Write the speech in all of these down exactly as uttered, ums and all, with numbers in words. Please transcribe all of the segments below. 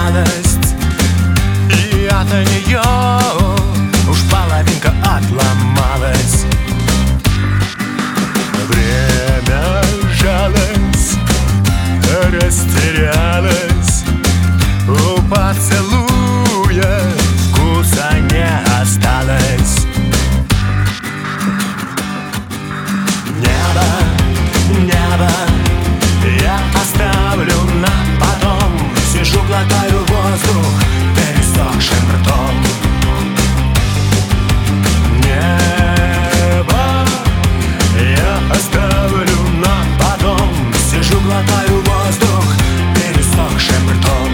радость, и от нее уж половинка отломалась. Время жалось, растерялось, у поцелуя вкуса не осталось. Небо, небо я оставлю на потом. Сижу, глотаю воздух пересохшим ртом. Небо я оставлю на потом. Сижу, глотаю воздух пересохшим ртом.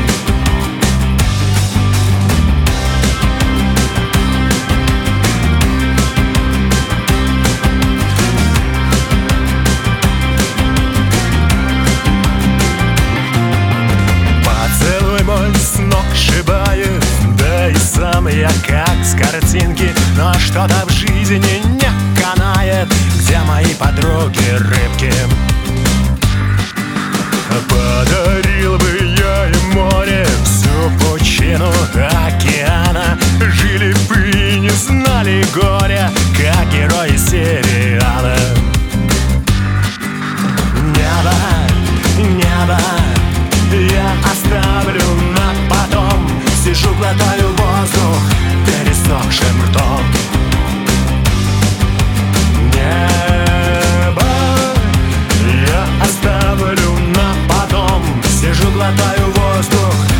С ног сшибает, да и сам я как с картинки. Но что-то в жизни не канает. Где мои подруги рыбки? Подарил бы я им море, всю пучину океана. Жили бы и не знали горя, как герои сериала. Небо, небо я оставлю на потом. Сижу, глотаю воздух пересохшим ртом. Небо я оставлю на потом. Сижу, глотаю воздух